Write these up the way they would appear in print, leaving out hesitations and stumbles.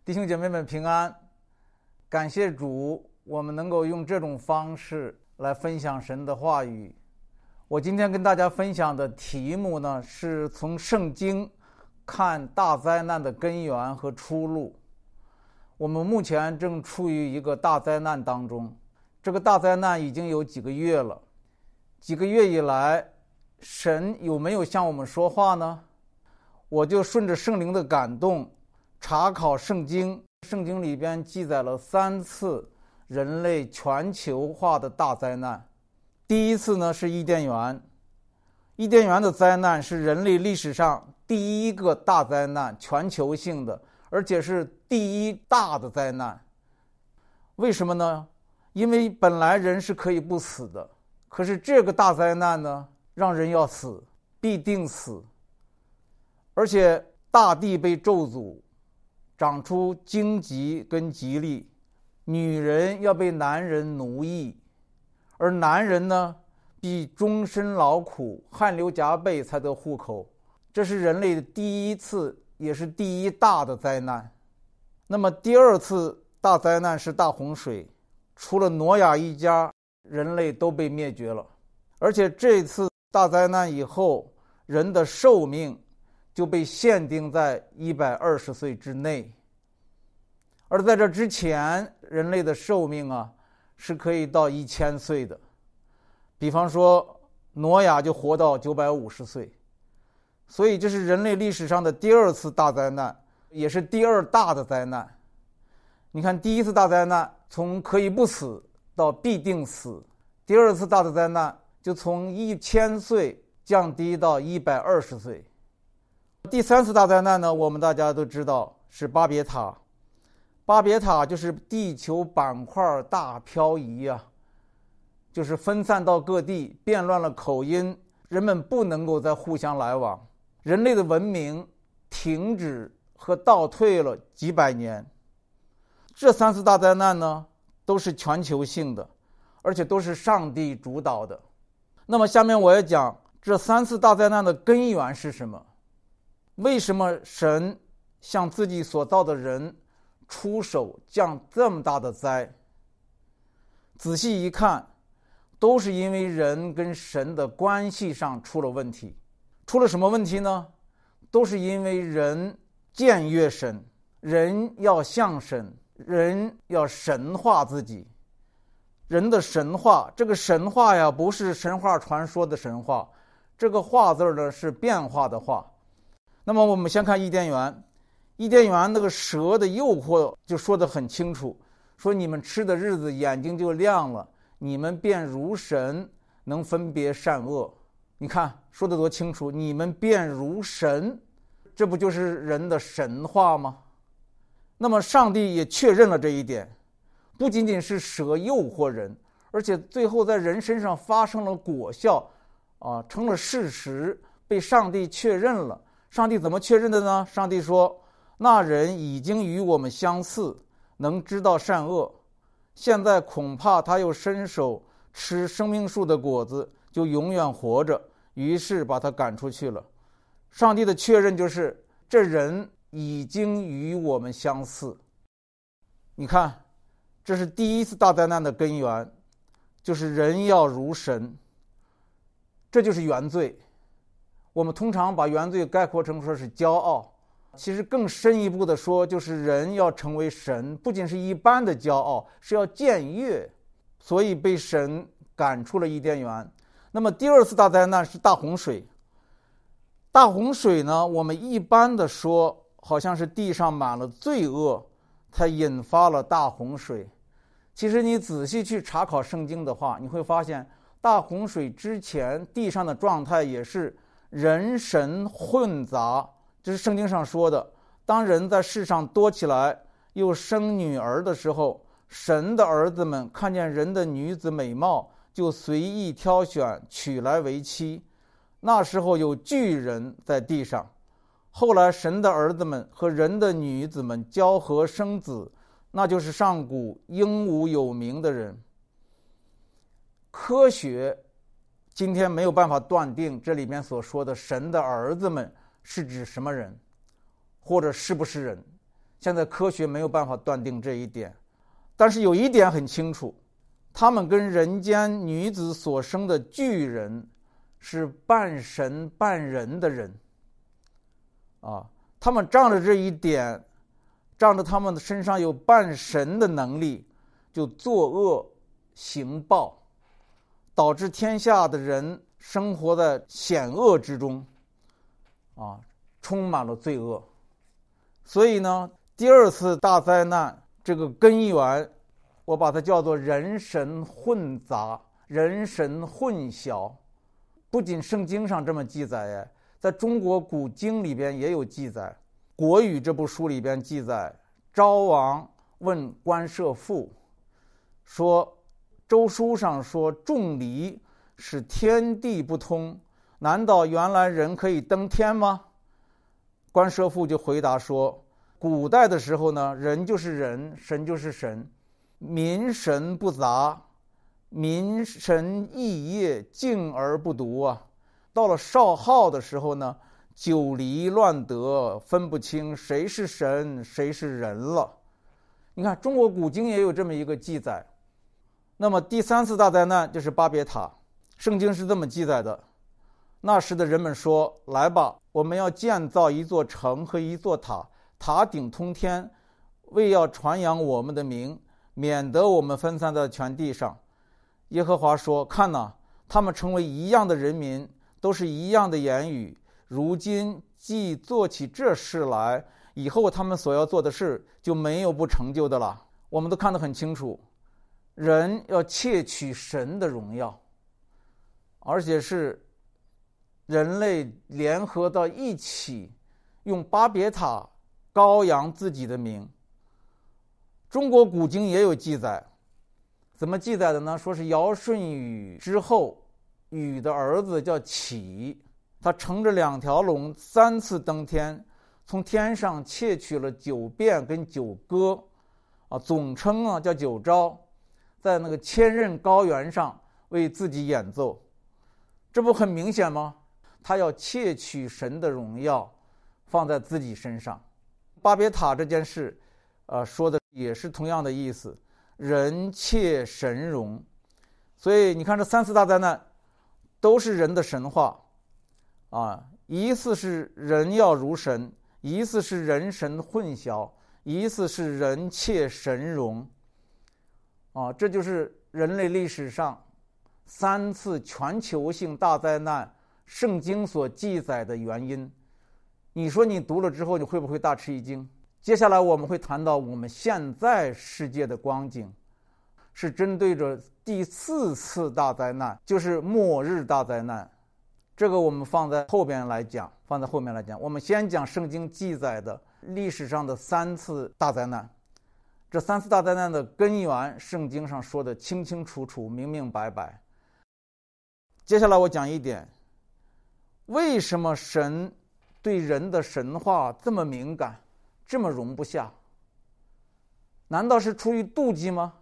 弟兄姐妹们平安，感谢主，我们能够用这种方式来分享神的话语。我今天跟大家分享的题目呢，是从圣经看大灾难的根源和出路。我们目前正处于一个大灾难当中，这个大灾难已经有几个月了。几个月以来，神有没有向我们说话呢？我就顺着圣灵的感动查考圣经，圣经里边记载了3次人类全球化的大灾难。第一次呢是伊甸园，伊甸园的灾难是人类历史上第一个大灾难，全球性的，而且是第一大的灾难。为什么呢？因为本来人是可以不死的，可是这个大灾难呢，让人要死，必定死，而且大地被咒诅，长出荆棘跟棘藜，女人要被男人奴役，而男人呢，必终身劳苦，汗流浃背才得糊口。这是人类的第一次，也是第一大的灾难。那么第二次大灾难是大洪水，除了挪亚一家，人类都被灭绝了。而且这次大灾难以后，人的寿命就被限定在120岁之内，而在这之前，人类的寿命是可以到1000岁的。比方说挪亚就活到950岁，所以这是人类历史上的第二次大灾难，也是第二大的灾难。你看，第一次大灾难从可以不死到必定死，第二次大的灾难就从1000岁降低到120岁。第三次大灾难呢，我们大家都知道是巴别塔。巴别塔就是地球板块大漂移就是分散到各地，变乱了口音，人们不能够再互相来往，人类的文明停止和倒退了几百年。这3次大灾难呢，都是全球性的，而且都是上帝主导的。那么下面我要讲这3次大灾难的根源是什么？为什么神向自己所造的人出手降这么大的灾？仔细一看，都是因为人跟神的关系上出了问题。出了什么问题呢？都是因为人僭越神，人要像神，人要神化自己。人的神话，这个神话不是神话传说的神话，这个话字呢是变化的化。那么我们先看伊甸园，伊甸园那个蛇的诱惑就说得很清楚，说你们吃的日子眼睛就亮了，你们便如神，能分别善恶。你看说得多清楚，你们便如神，这不就是人的神话吗？那么上帝也确认了这一点，不仅仅是蛇诱惑人，而且最后在人身上发生了果效成了事实，被上帝确认了。上帝怎么确认的呢？上帝说，那人已经与我们相似，能知道善恶，现在恐怕他又伸手吃生命树的果子，就永远活着，于是把他赶出去了。上帝的确认就是这人已经与我们相似。你看，这是第一次大灾难的根源，就是人要如神，这就是原罪。我们通常把原罪概括成说是骄傲，其实更深一步的说，就是人要成为神，不仅是一般的骄傲，是要僭越，所以被神赶出了伊甸园。那么第二次大灾难是大洪水。大洪水呢，我们一般的说好像是地上满了罪恶才引发了大洪水。其实你仔细去查考圣经的话，你会发现大洪水之前地上的状态也是人神混杂，这是圣经上说的。当人在世上多起来，又生女儿的时候，神的儿子们看见人的女子美貌，就随意挑选，娶来为妻。那时候有巨人在地上。后来神的儿子们和人的女子们交合生子，那就是上古英武有名的人。科学今天没有办法断定这里面所说的神的儿子们是指什么人，或者是不是人。 现在科学没有办法断定这一点。但是有一点很清楚，他们跟人间女子所生的巨人是半神半人的人他们仗着这一点，仗着他们的身上有半神的能力，就作恶行暴，导致天下的人生活在险恶之中充满了罪恶。所以呢，第二次大灾难这个根源，我把它叫做人神混杂、人神混淆。不仅圣经上这么记载，在中国古经里边也有记载。国语这部书里边记载，昭王问关涉父说，周书上说仲离使天地不通，难道原来人可以登天吗？关涉父就回答说，古代的时候呢，人就是人，神就是神，民神不杂，民神异业，静而不独到了少昊的时候呢，九离乱德，分不清谁是神谁是人了。你看中国古经也有这么一个记载。那么第三次大灾难就是巴别塔，圣经是这么记载的，那时的人们说，来吧，我们要建造一座城和一座塔，塔顶通天，为要传扬我们的名，免得我们分散在全地上。耶和华说，看哪，他们成为一样的人民，都是一样的言语，如今既做起这事来，以后他们所要做的事就没有不成就的了。我们都看得很清楚，人要窃取神的荣耀，而且是人类联合到一起，用巴别塔高扬自己的名。中国古经也有记载，怎么记载的呢？说是尧舜禹之后，禹的儿子叫启，他乘着2条龙3次登天，从天上窃取了9变跟9歌总称叫9招，在那个千仞高原上为自己演奏。这不很明显吗？他要窃取神的荣耀放在自己身上。巴别塔这件事说的也是同样的意思，人窃神荣。所以你看这3次大灾难都是人的神话一次是人要如神，一次是人神混淆，一次是人窃神荣这就是人类历史上3次全球性大灾难圣经所记载的原因。你说你读了之后你会不会大吃一惊？接下来我们会谈到我们现在世界的光景，是针对着第4次大灾难，就是末日大灾难。这个我们放在后面来讲。我们先讲圣经记载的历史上的3次大灾难。这3次大灾难的根源，圣经上说的清清楚楚、明明白白。接下来我讲一点，为什么神对人的神话这么敏感，这么容不下？难道是出于妒忌吗？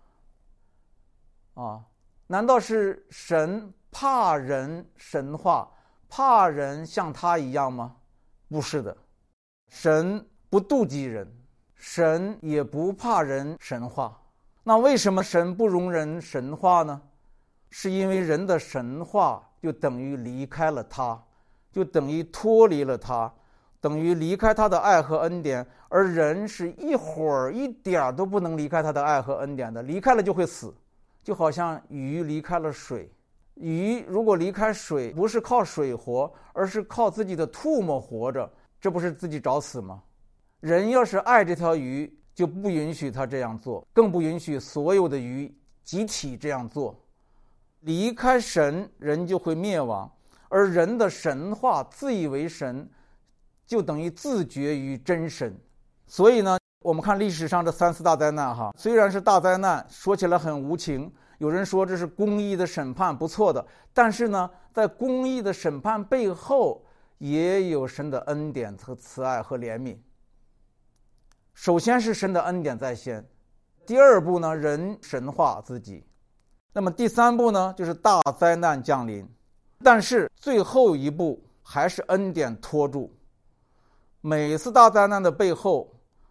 难道是神怕人神话，怕人像他一样吗？不是的，神不妒忌人，神也不怕人神话。那为什么神不容人神话呢？是因为人的神话就等于离开了他，就等于脱离了他，等于离开他的爱和恩典，而人是一会儿一点都不能离开他的爱和恩典的，离开了就会死。就好像鱼离开了水，鱼如果离开水，不是靠水活，而是靠自己的唾沫活着，这不是自己找死吗？人要是爱这条鱼，就不允许他这样做，更不允许所有的鱼集体这样做。离开神，人就会灭亡，而人的神话自以为神，就等于自绝于真神。所以呢，我们看历史上这3次大灾难虽然是大灾难，说起来很无情，有人说这是公义的审判，不错的，但是呢，在公义的审判背后也有神的恩典和慈爱和怜悯。首先是神的恩典在先，第二步呢，人神化自己，那么第3步呢，就是大灾难降临，但是最后一步还是恩典托住。每次大灾难的背后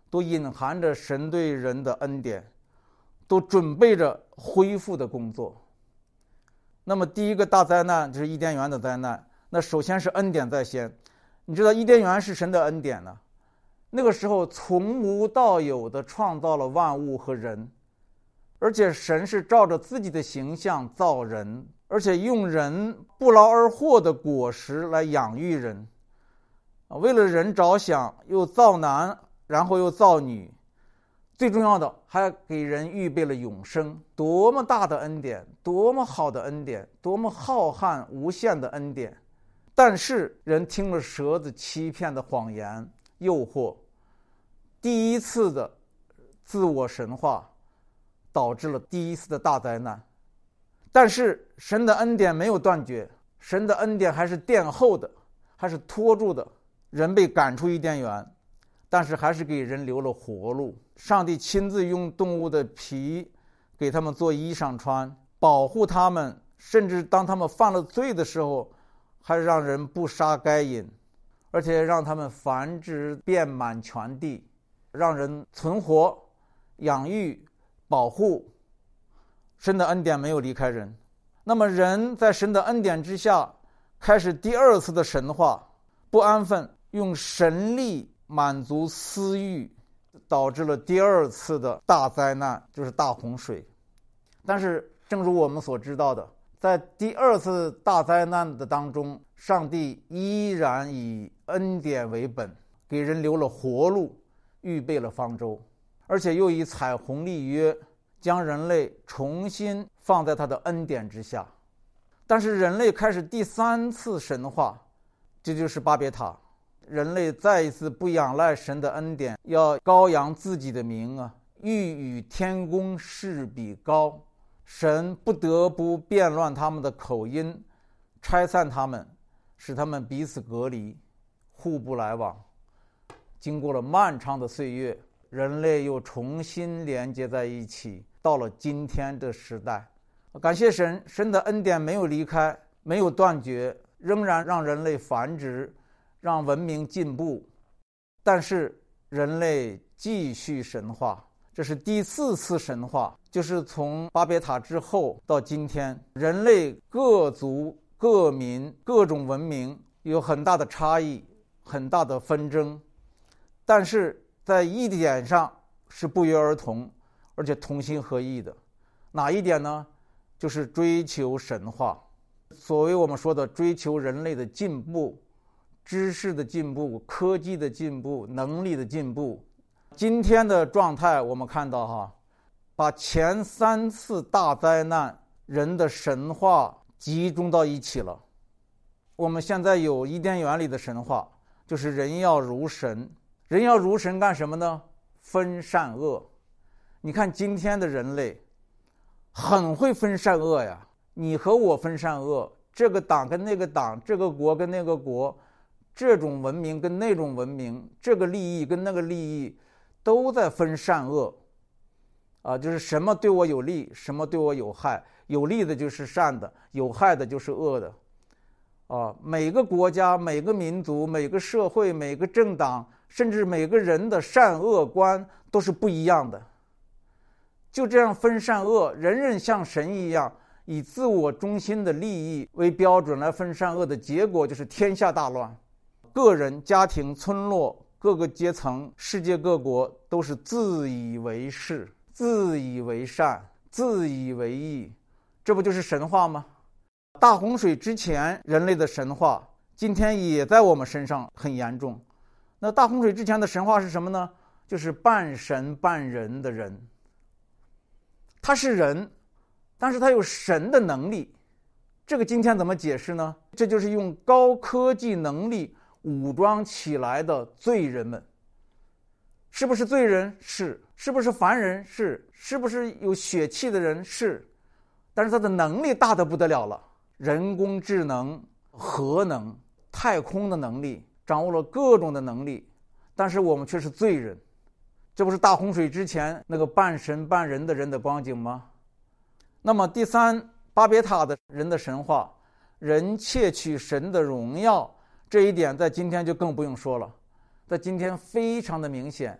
都隐含着神对人的恩典，都准备着恢复的工作。那么第一个大灾难就是伊甸园的灾难，那首先是恩典在先。你知道伊甸园是神的恩典呢，那个时候从无到有的创造了万物和人，而且神是照着自己的形象造人，而且用人不劳而获的果实来养育人，为了人着想，又造男，然后又造女，最重要的还给人预备了永生。多么大的恩典，多么好的恩典，多么浩瀚无限的恩典。但是人听了蛇子欺骗的谎言诱惑，第一次的自我神化，导致了第一次的大灾难。但是神的恩典没有断绝，神的恩典还是殿后的，还是拖住的。人被赶出伊甸园，但是还是给人留了活路。上帝亲自用动物的皮给他们做衣裳穿，保护他们，甚至当他们犯了罪的时候，还让人不杀该隐，而且让他们繁殖遍满全地，让人存活、养育、保护。神的恩典没有离开人。那么人在神的恩典之下开始第二次的神话，不安分，用神力满足私欲，导致了第二次的大灾难，就是大洪水。但是正如我们所知道的，在第二次大灾难的当中，上帝依然以恩典为本，给人留了活路，预备了方舟，而且又以彩虹立约，将人类重新放在他的恩典之下。但是人类开始第三次神话，这就是巴别塔。人类再一次不仰赖神的恩典，要高扬自己的名啊，欲与天公试比高。神不得不变乱他们的口音，拆散他们，使他们彼此隔离，互不来往。经过了漫长的岁月，人类又重新连接在一起，到了今天的时代。感谢神，神的恩典没有离开，没有断绝，仍然让人类繁殖，让文明进步。但是人类继续神化，这是第四次神话，就是从巴别塔之后到今天，人类各族各民各种文明有很大的差异，很大的纷争，但是在一点上是不约而同，而且同心合意的。哪一点呢？就是追求神话。所谓我们说的追求人类的进步，知识的进步，科技的进步，能力的进步。今天的状态我们看到把前三次大灾难人的神话集中到一起了。我们现在有伊甸园里的神话，就是人要如神。人要如神干什么呢？分善恶。你看今天的人类很会分善恶呀，你和我分善恶，这个党跟那个党，这个国跟那个国，这种文明跟那种文明，这个利益跟那个利益，都在分善恶就是什么对我有利，什么对我有害，有利的就是善的，有害的就是恶的每个国家，每个民族，每个社会，每个政党，甚至每个人的善恶观都是不一样的。就这样分善恶，人人像神一样，以自我中心的利益为标准来分善恶的结果就是天下大乱。个人、家庭、村落、各个阶层、世界各国都是自以为是，自以为善，自以为义，这不就是神话吗？大洪水之前人类的神话今天也在我们身上很严重。那大洪水之前的神话是什么呢？就是半神半人的人。他是人，但是他有神的能力。这个今天怎么解释呢？这就是用高科技能力武装起来的罪人们。是不是罪人？是。是不是凡人？是。是不是有血气的人？是。但是他的能力大得不得了了，人工智能、核能、太空的能力，掌握了各种的能力，但是我们却是罪人。这不是大洪水之前那个半神半人的人的光景吗？那么第三，巴别塔的人的神话，人窃取神的荣耀，这一点在今天就更不用说了。在今天非常的明显，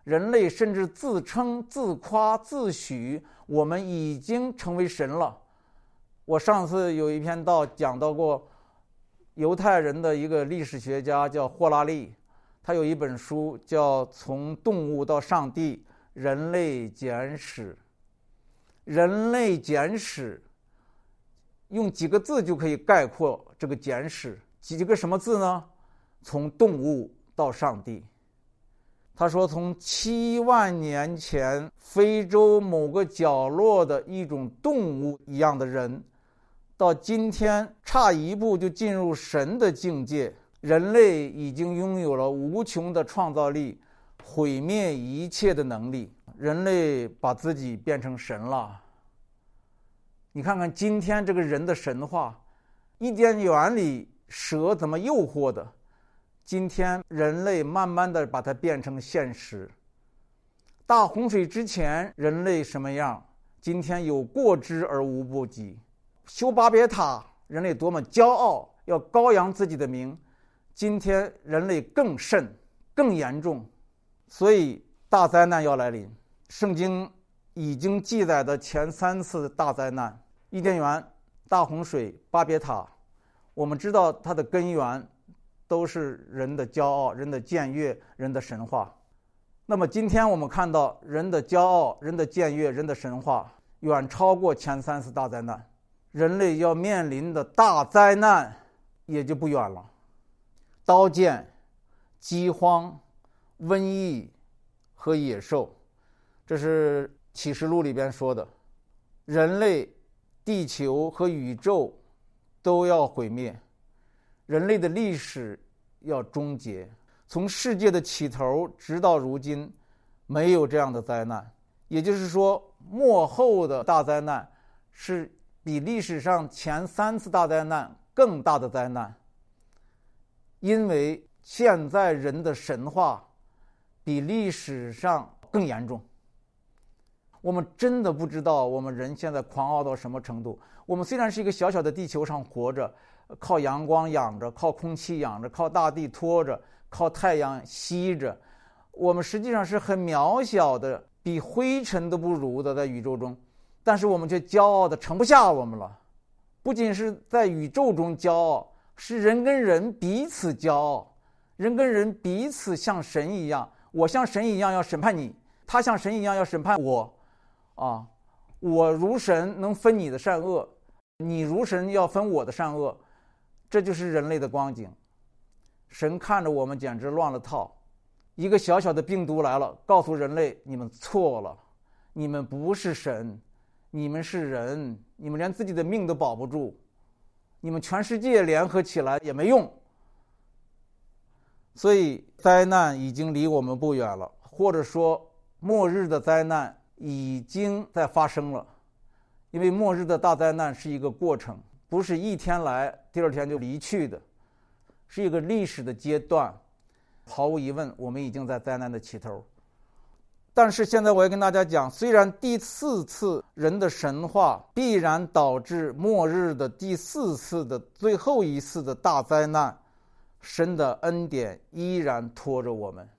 人类甚至自称、自夸、自诩，我们已经成为神了。我上次有一篇道讲到过，犹太人的一个历史学家叫霍拉利，他有一本书叫《从动物到上帝：人类简史》。人类简史用几个字就可以概括这个简史，几个什么字呢？从动物到上帝。他说，从7万年前非洲某个角落的一种动物一样的人，到今天差一步就进入神的境界，人类已经拥有了无穷的创造力，毁灭一切的能力。人类把自己变成神了。你看看今天这个人的神话，伊甸园里蛇怎么诱惑的，今天人类慢慢的把它变成现实。大洪水之前人类什么样，今天有过之而无不及。修巴别塔，人类多么骄傲，要高扬自己的名，今天人类更甚更严重。所以大灾难要来临。圣经已经记载的前3次大灾难，伊甸园、大洪水、巴别塔，我们知道它的根源都是人的骄傲、人的僭越、人的神话。那么今天我们看到人的骄傲、人的僭越、人的神话远超过前3次大灾难，人类要面临的大灾难也就不远了。刀剑、饥荒、瘟疫和野兽，这是启示录里边说的。人类、地球和宇宙都要毁灭，人类的历史要终结。从世界的起头直到如今，没有这样的灾难。也就是说，末后的大灾难是比历史上前3次大灾难更大的灾难，因为现在人的神话比历史上更严重。我们真的不知道我们人现在狂傲到什么程度。我们虽然是一个小小的地球上活着，靠阳光养着，靠空气养着，靠大地拖着，靠太阳吸着，我们实际上是很渺小的，比灰尘都不如的在宇宙中，但是我们却骄傲的盛不下我们了。不仅是在宇宙中骄傲，是人跟人彼此骄傲，人跟人彼此像神一样，我像神一样要审判你，他像神一样要审判我啊！我如神能分你的善恶，你如神要分我的善恶，这就是人类的光景。神看着我们简直乱了套。一个小小的病毒来了，告诉人类你们错了，你们不是神，你们是人，你们连自己的命都保不住，你们全世界联合起来也没用。所以灾难已经离我们不远了，或者说末日的灾难已经在发生了。因为末日的大灾难是一个过程，不是一天来第2天就离去的，是一个历史的阶段。毫无疑问，我们已经在灾难的起头。但是现在我要跟大家讲，虽然第4次人的神话必然导致末日的第4次的最后一次的大灾难，神的恩典依然拖着我们。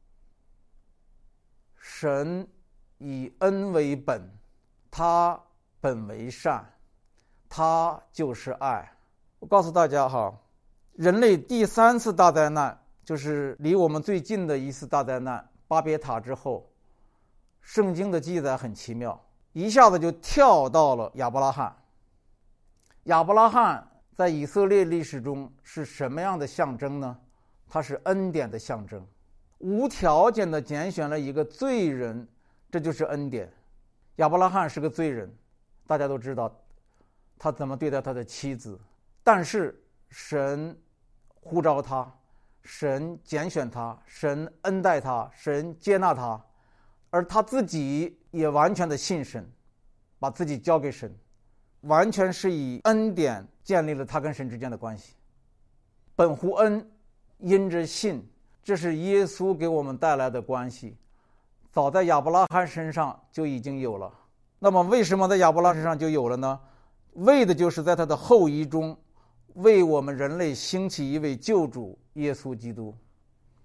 神以恩为本，他本为善，他就是爱。我告诉大家哈，人类第3次大灾难就是离我们最近的一次大灾难巴别塔之后，圣经的记载很奇妙，一下子就跳到了亚伯拉罕。亚伯拉罕在以色列历史中是什么样的象征呢？他是恩典的象征，无条件的拣选了一个罪人，这就是恩典。亚伯拉罕是个罪人，大家都知道他怎么对待他的妻子，但是神呼召他，神拣选他，神恩待他，神接纳他，而他自己也完全的信神，把自己交给神，完全是以恩典建立了他跟神之间的关系。本乎恩，因着信，这是耶稣给我们带来的关系，早在亚伯拉罕身上就已经有了。那么为什么在亚伯拉罕身上就有了呢？为的就是在他的后裔中为我们人类兴起一位救主耶稣基督。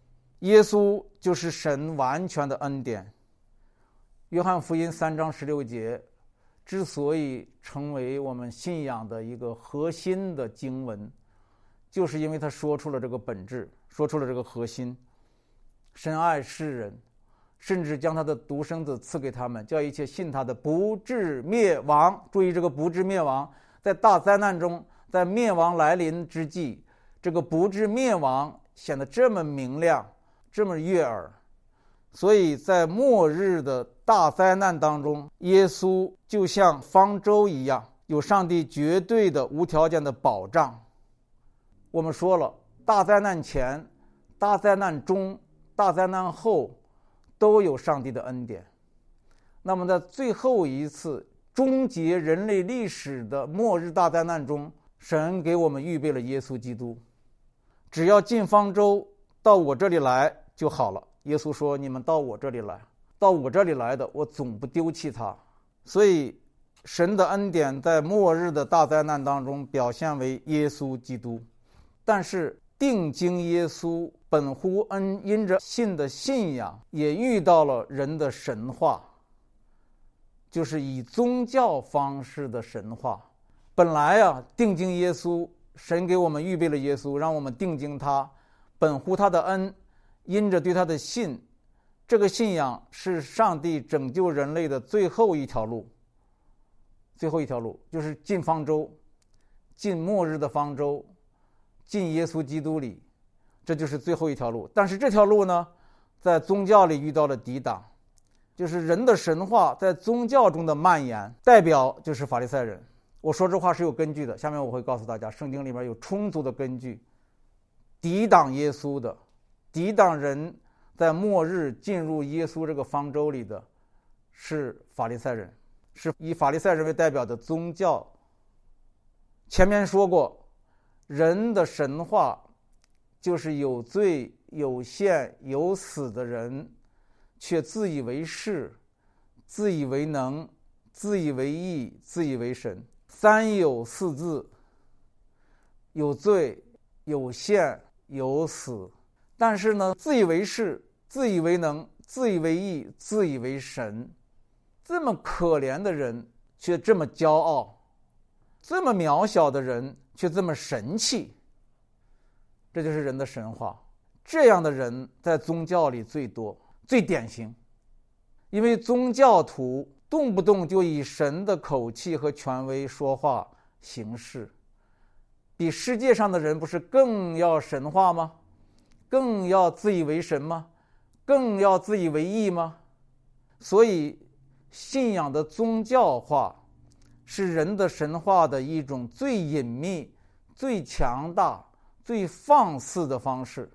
耶稣就是神完全的恩典。约翰福音3章16节之所以成为我们信仰的一个核心的经文，就是因为他说出了这个本质，说出了这个核心。神爱世人，甚至将他的独生子赐给他们，叫一切信他的不至灭亡。注意这个不至灭亡，在大灾难中，在灭亡来临之际，这个不至灭亡显得这么明亮，这么悦耳。所以在末日的大灾难当中，耶稣就像方舟一样，有上帝绝对的无条件的保障。我们说了，大灾难前、大灾难中、大灾难后都有上帝的恩典。那么在最后一次终结人类历史的末日大灾难中，神给我们预备了耶稣基督。只要进方舟到我这里来就好了。耶稣说，你们到我这里来，到我这里来的，我总不丢弃他。所以神的恩典在末日的大灾难当中表现为耶稣基督。但是定睛耶稣本乎恩，因着信的信仰也遇到了人的神话，就是以宗教方式的神话。本来定睛耶稣，神给我们预备了耶稣，让我们定睛他，本乎他的恩，因着对他的信。这个信仰是上帝拯救人类的最后一条路，最后一条路就是进方舟，进末日的方舟，进耶稣基督里，这就是最后一条路。但是这条路呢，在宗教里遇到了抵挡，就是人的神话在宗教中的蔓延，代表就是法利赛人。我说这话是有根据的，下面我会告诉大家，圣经里面有充足的根据。抵挡耶稣的，抵挡人在末日进入耶稣这个方舟里的，是法利赛人，是以法利赛人为代表的宗教。前面说过，人的神话就是有罪、有限、有死的人，却自以为是、自以为能、自以为义、自以为神。三有四字，有罪、有限、有死。但是呢，自以为是、自以为能、自以为义、自以为神，这么可怜的人却这么骄傲，这么渺小的人却这么神气。这就是人的神话。这样的人在宗教里最多、最典型。因为宗教徒动不动就以神的口气和权威说话行事，比世界上的人不是更要神话吗？更要自以为神吗？更要自以为义吗？所以信仰的宗教化是人的神话的一种最隐秘、最强大、最放肆的方式。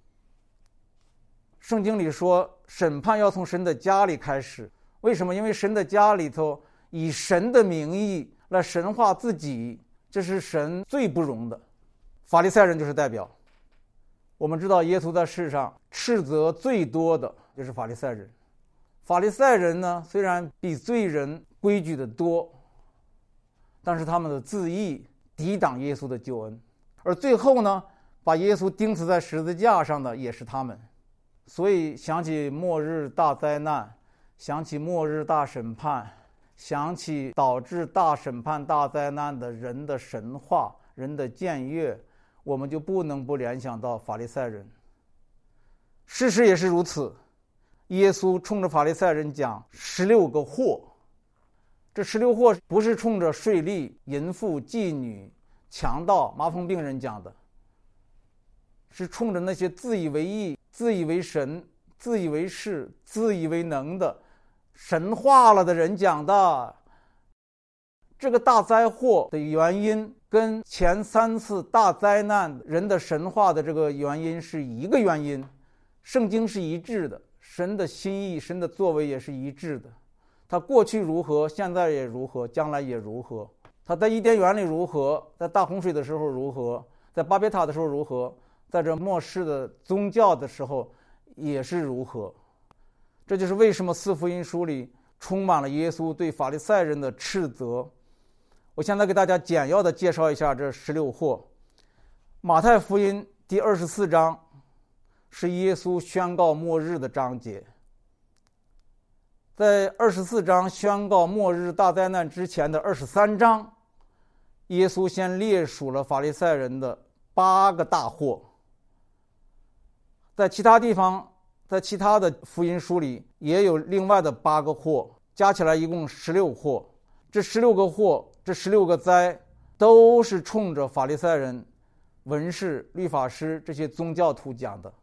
圣经里说，审判要从神的家里开始。为什么？因为神的家里头以神的名义来神化自己，这是神最不容的。法利赛人就是代表。我们知道耶稣在世上斥责最多的就是法利赛人。法利赛人呢，虽然比罪人规矩的多，但是他们的自义抵挡耶稣的救恩。而最后呢，把耶稣钉死在十字架上的也是他们。所以想起末日大灾难，想起末日大审判，想起导致大审判大灾难的人的神话、人的僭越，我们就不能不联想到法利赛人。事实也是如此。耶稣冲着法利赛人讲16个祸，这16祸不是冲着税吏、淫妇、妓女、强盗、麻风病人讲的，是冲着那些自以为义、自以为神、自以为是、自以为能的神化了的人讲的。这个大灾祸的原因跟前3次大灾难人的神话的这个原因是一个原因，圣经是一致的，神的心意、神的作为也是一致的。他过去如何，现在也如何，将来也如何。他在伊甸园里如何，在大洪水的时候如何，在巴别塔的时候如何，在这末世的宗教的时候也是如何。这就是为什么4福音书里充满了耶稣对法利赛人的斥责。我现在给大家简要的介绍一下这16祸。马太福音第24章是耶稣宣告末日的章节。在24章宣告末日大灾难之前的23章，耶稣先列数了法利赛人的8个大祸。在其他地方，在其他的福音书里也有另外的8个祸，加起来一共16祸。这16个祸，这16个灾，都是冲着法利赛人、文士、律法师这些宗教徒讲的。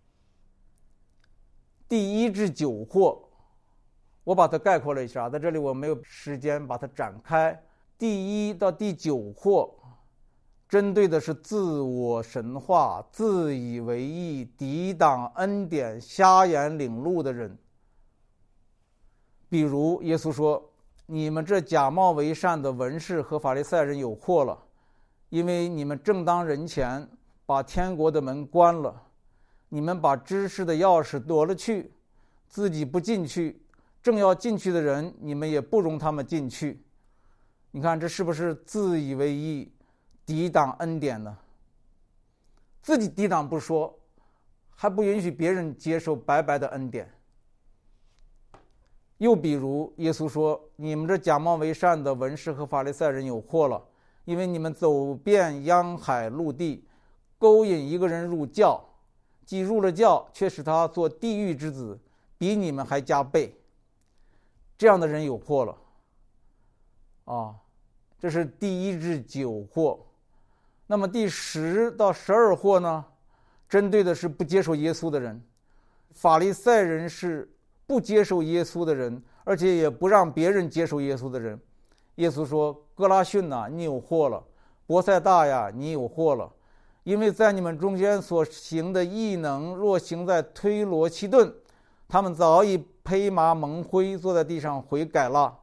第1至9祸，我把它概括了一下，在这里我没有时间把它展开。第1到第9祸针对的是自我神化、自以为意、抵挡恩典、瞎眼领路的人。比如耶稣说，你们这假冒为善的文士和法利赛人有祸了，因为你们正当人前把天国的门关了，你们把知识的钥匙夺了去，自己不进去，正要进去的人你们也不容他们进去。你看这是不是自以为意、抵挡恩典呢？自己抵挡不说，还不允许别人接受白白的恩典。又比如耶稣说，你们这假冒为善的文士和法利赛人有祸了，因为你们走遍央海陆地，勾引一个人入教，既入了教，却使他做地狱之子，比你们还加倍。这样的人有祸了这是第1至9祸。那么第10到12祸呢，针对的是不接受耶稣的人。法利赛人是不接受耶稣的人，而且也不让别人接受耶稣的人。耶稣说，哥拉汛呐，你有祸了；伯赛大呀，你有祸了，因为在你们中间所行的异能，若行在推罗西顿，他们早已披麻蒙灰，坐在地上悔改了。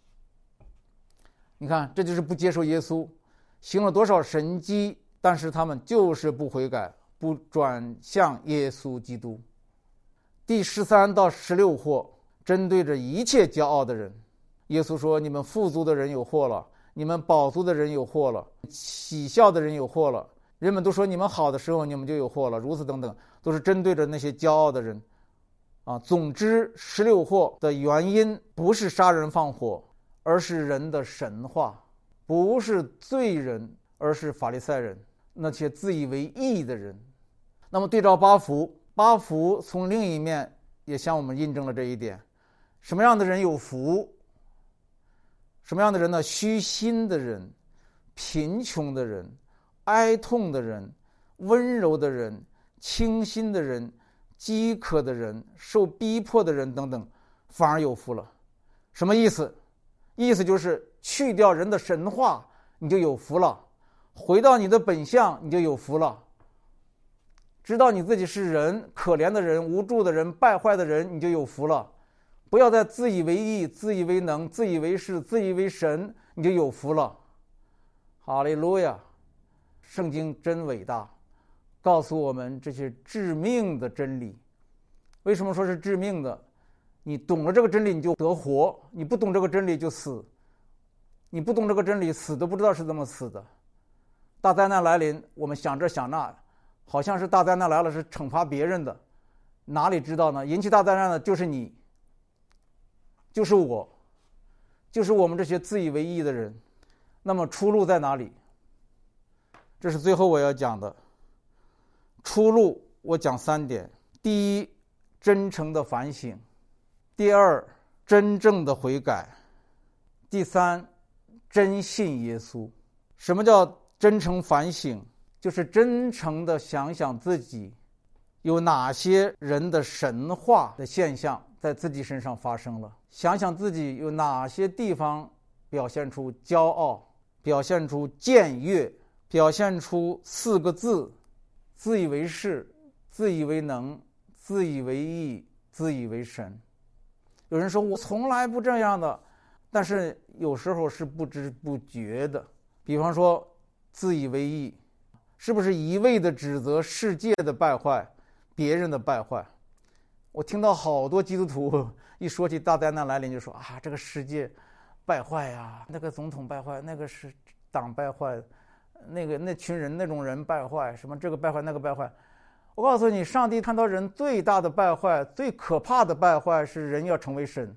你看，这就是不接受耶稣，行了多少神迹，但是他们就是不悔改，不转向耶稣基督。第13到16祸针对着一切骄傲的人。耶稣说，你们富足的人有祸了，你们饱足的人有祸了，喜笑的人有祸了，人们都说你们好的时候，你们就有祸了，如此等等，都是针对着那些骄傲的人总之16祸的原因不是杀人放火，而是人的神化，不是罪人，而是法利赛人，那些自以为义的人。那么对照8福，8福从另一面也向我们印证了这一点。什么样的人有福？什么样的人呢？虚心的人、贫穷的人、哀痛的人、温柔的人、清心的人、饥渴的人、受逼迫的人等等，反而有福了。什么意思？意思就是去掉人的神话，你就有福了；回到你的本相，你就有福了。知道你自己是人，可怜的人、无助的人、败坏的人，你就有福了。不要再自以为义、自以为能、自以为是、自以为神，你就有福了。哈利路亚！圣经真伟大，告诉我们这些致命的真理。为什么说是致命的？你懂了这个真理，你就得活；你不懂这个真理，就死。你不懂这个真理，死都不知道是怎么死的。大灾难来临，我们想这想那，好像是大灾难来了是惩罚别人的，哪里知道呢？引起大灾难的就是你，就是我，就是我们这些自以为义的人。那么出路在哪里？这是最后我要讲的出路。我讲3点：第一，真诚的反省；第二，真正的悔改；第三，真信耶稣。什么叫真诚反省？就是真诚地想想自己有哪些人的神化的现象在自己身上发生了，想想自己有哪些地方表现出骄傲，表现出僭越，表现出4个字：自以为是、自以为能、自以为义、自以为神。有人说我从来不这样的，但是有时候是不知不觉的。比方说自以为义，是不是一味的指责世界的败坏、别人的败坏？我听到好多基督徒一说起大灾难来临就说这个世界败坏呀，那个总统败坏，那个是党败坏，那群人那种人败坏，什么这个败坏那个败坏。 我告诉你，上帝看到人最大的败坏，最可怕的败坏是人要成为神，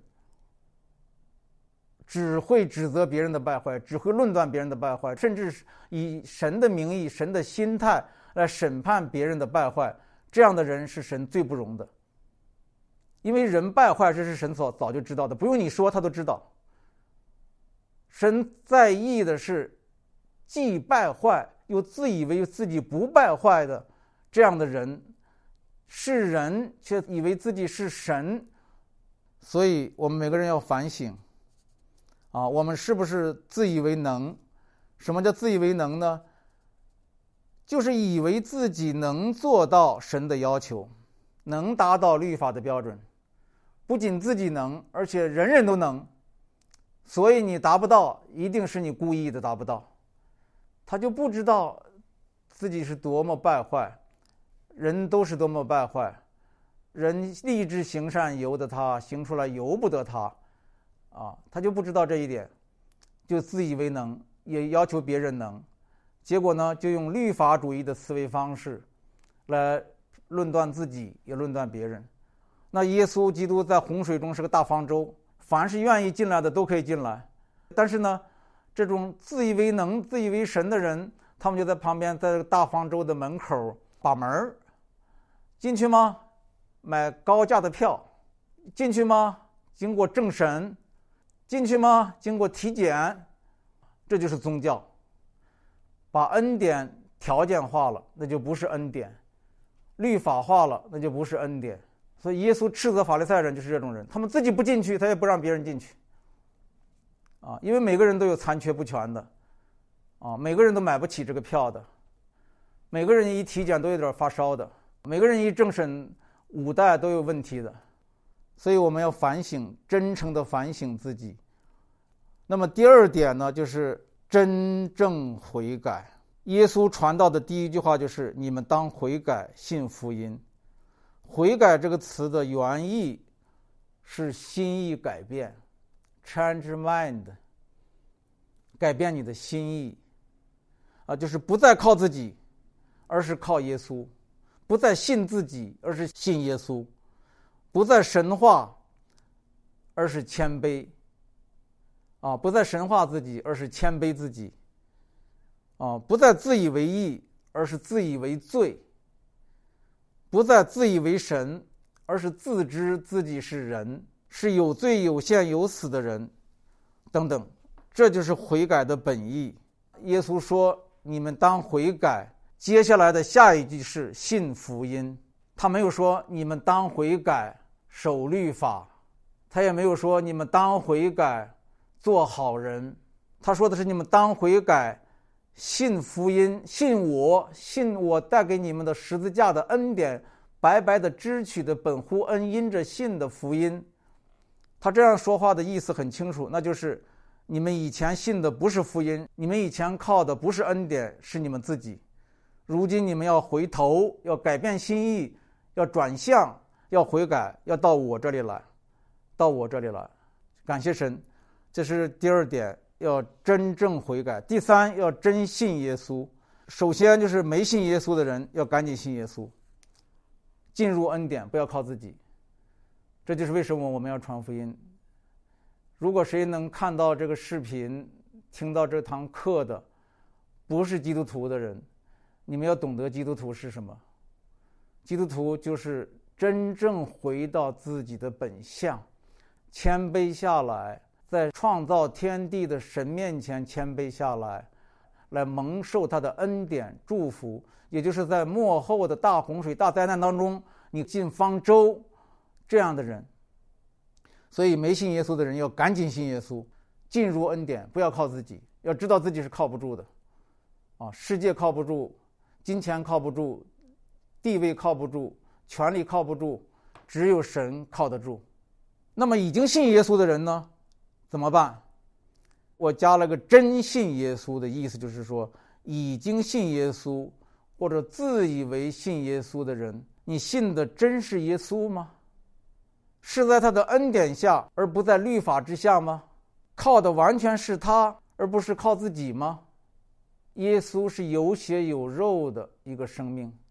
只会指责别人的败坏，只会论断别人的败坏，甚至是以神的名义、神的心态来审判别人的败坏。这样的人是神最不容的，因为人败坏，这是神早就知道的，不用你说他都知道。神在意的是既败坏又自以为自己不败坏的这样的人，是人却以为自己是神。所以我们每个人要反省我们是不是自以为能？什么叫自以为能呢？就是以为自己能做到神的要求，能达到律法的标准。不仅自己能，而且人人都能。所以你达不到，一定是你故意的达不到。他就不知道自己是多么败坏，人都是多么败坏，人立志行善由得他，行出来由不得他他就不知道这一点，就自以为能，也要求别人能，结果呢，就用律法主义的思维方式来论断自己，也论断别人。那耶稣基督在洪水中是个大方舟，凡是愿意进来的都可以进来。但是呢，这种自以为能、自以为神的人，他们就在旁边，在这个大方舟的门口把门进去吗？买高价的票。进去吗？经过政审。进去吗？经过体检。这就是宗教，把恩典条件化了，那就不是恩典；律法化了，那就不是恩典。所以耶稣斥责法利赛人就是这种人，他们自己不进去，他也不让别人进去因为每个人都有残缺不全的每个人都买不起这个票的，每个人一体检都有点发烧的，每个人一政审5代都有问题的。所以我们要反省，真诚的反省自己。那么第二点呢，就是真正悔改。耶稣传道的第一句话就是你们当悔改，信福音。悔改这个词的原意是心意改变， change mind， 改变你的心意就是不再靠自己，而是靠耶稣；不再信自己，而是信耶稣；不再神化，而是谦卑不再神化自己，而是谦卑自己不再自以为义，而是自以为罪；不再自以为神，而是自知自己是人，是有罪有限有死的人等等。这就是悔改的本意。耶稣说你们当悔改，接下来的下一句是信福音。他没有说你们当悔改守律法，他也没有说你们当悔改做好人，他说的是你们当悔改信福音，信我带给你们的十字架的恩典，白白的支取的本乎恩，因着信的福音。他这样说话的意思很清楚，那就是你们以前信的不是福音，你们以前靠的不是恩典，是你们自己。如今你们要回头，要改变心意，要转向，要悔改，要到我这里来，到我这里来。感谢神，这是第二点，要真正悔改。第三，要真信耶稣。首先就是没信耶稣的人要赶紧信耶稣，进入恩典，不要靠自己。这就是为什么我们要传福音。如果谁能看到这个视频，听到这堂课的不是基督徒的人，你们要懂得基督徒是什么。基督徒就是真正回到自己的本相，谦卑下来，在创造天地的神面前谦卑下来，来蒙受他的恩典祝福。也就是在末后的大洪水大灾难当中，你进方舟这样的人。所以没信耶稣的人要赶紧信耶稣，进入恩典，不要靠自己，要知道自己是靠不住的世界靠不住，金钱靠不住，地位靠不住，权力靠不住，只有神靠得住。那么已经信耶稣的人呢，怎么办？我加了个真信耶稣的意思，就是说已经信耶稣或者自以为信耶稣的人，你信的真是耶稣吗？是在他的恩典下，而不在律法之下吗？靠的完全是他，而不是靠自己吗？耶稣是有血有肉的一个生命，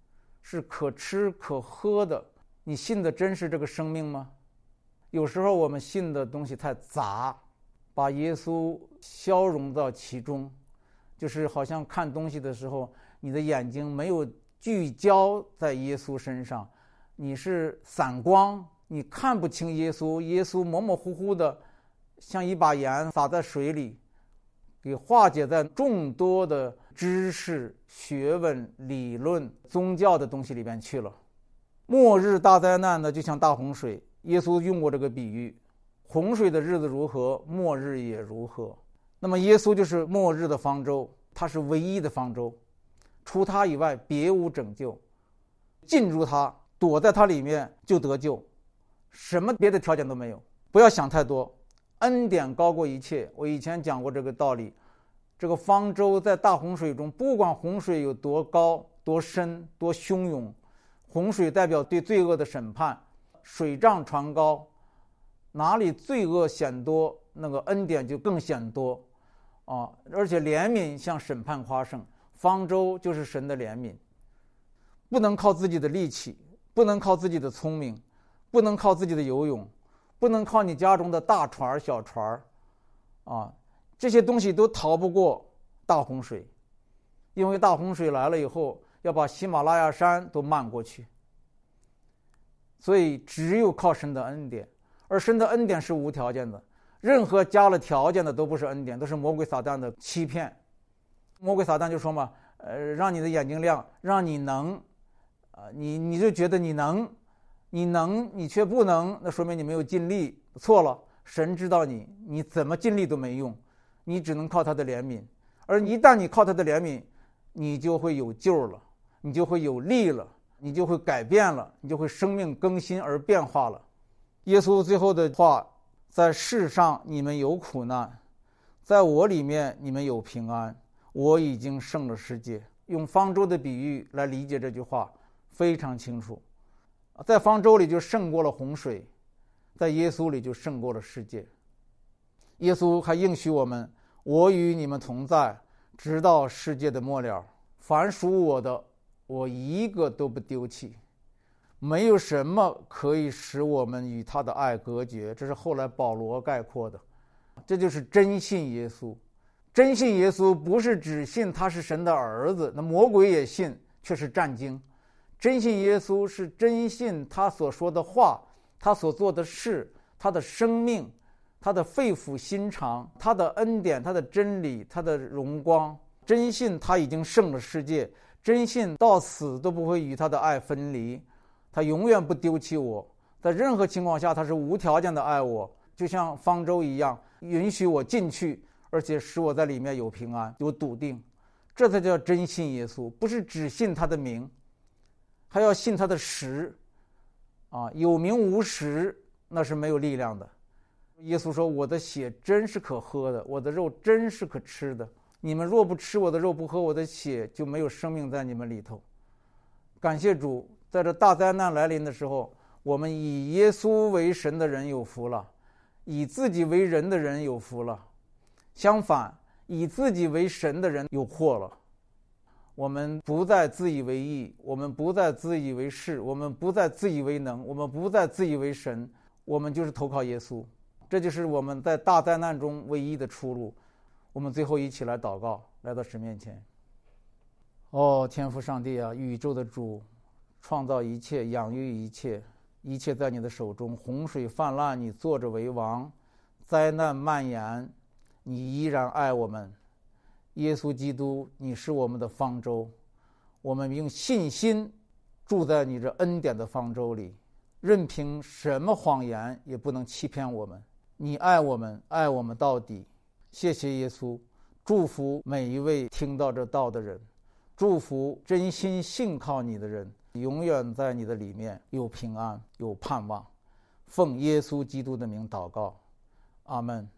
是可吃可喝的，你信的真是这个生命吗？有时候我们信的东西太杂，把耶稣消融到其中，就是好像看东西的时候，你的眼睛没有聚焦在耶稣身上，你是散光，你看不清耶稣，耶稣模模糊糊的，像一把盐撒在水里，给化解在众多的知识、学问、理论、宗教的东西里边去了。末日大灾难呢，就像大洪水，耶稣用过这个比喻，洪水的日子如何，末日也如何。那么耶稣就是末日的方舟，他是唯一的方舟，除他以外别无拯救，进入他，躲在他里面就得救，什么别的条件都没有。不要想太多，恩典高过一切。我以前讲过这个道理，这个方舟在大洪水中，不管洪水有多高多深多汹涌，洪水代表对罪恶的审判，水涨船高，哪里罪恶显多，那个恩典就更显多啊！而且怜悯像审判夸胜，方舟就是神的怜悯。不能靠自己的力气，不能靠自己的聪明，不能靠自己的游泳，不能靠你家中的大船小船啊，这些东西都逃不过大洪水，因为大洪水来了以后，要把喜马拉雅山都漫过去。所以只有靠神的恩典，而神的恩典是无条件的，任何加了条件的都不是恩典，都是魔鬼撒旦的欺骗。魔鬼撒旦就说嘛，让你的眼睛亮，让你能，你就觉得你能，你却不能，那说明你没有尽力，错了。神知道你怎么尽力都没用，你只能靠他的怜悯。而一旦你靠他的怜悯，你就会有救了，你就会有力了，你就会改变了，你就会生命更新而变化了。耶稣最后的话，在世上你们有苦难，在我里面你们有平安，我已经胜了世界。用方舟的比喻来理解这句话非常清楚，在方舟里就胜过了洪水，在耶稣里就胜过了世界。耶稣还应许我们，我与你们同在，直到世界的末了。凡属我的，我一个都不丢弃，没有什么可以使我们与他的爱隔绝。这是后来保罗概括的。这就是真信耶稣。真信耶稣不是只信他是神的儿子，那魔鬼也信，却是战惊。真信耶稣是真信他所说的话，他所做的事，他的生命，他的肺腑心肠，他的恩典，他的真理，他的荣光。真信他已经胜了世界，真信到死都不会与他的爱分离，他永远不丢弃我，在任何情况下他是无条件的爱我，就像方舟一样，允许我进去，而且使我在里面有平安有笃定。这才叫真信耶稣，不是只信他的名，还要信他的实有名无实那是没有力量的。耶稣说，我的血真是可喝的，我的肉真是可吃的，你们若不吃我的肉，不喝我的血，就没有生命在你们里头。感谢主，在这大灾难来临的时候，我们以耶稣为神的人有福了，以自己为人的人有福了。相反，以自己为神的人有祸了。我们不再自以为义，我们不再自以为是，我们不再自以为能，我们不再自以为神，我们就是投靠耶稣。这就是我们在大灾难中唯一的出路。我们最后一起来祷告，来到神面前。天父上帝啊，宇宙的主，创造一切，养育一切，一切在你的手中。洪水泛滥，你坐着为王；灾难蔓延，你依然爱我们。耶稣基督，你是我们的方舟，我们用信心住在你这恩典的方舟里，任凭什么谎言也不能欺骗我们。你爱我们，爱我们到底。谢谢耶稣，祝福每一位听到这道的人，祝福真心信靠你的人，永远在你的里面有平安有盼望。奉耶稣基督的名祷告，阿们。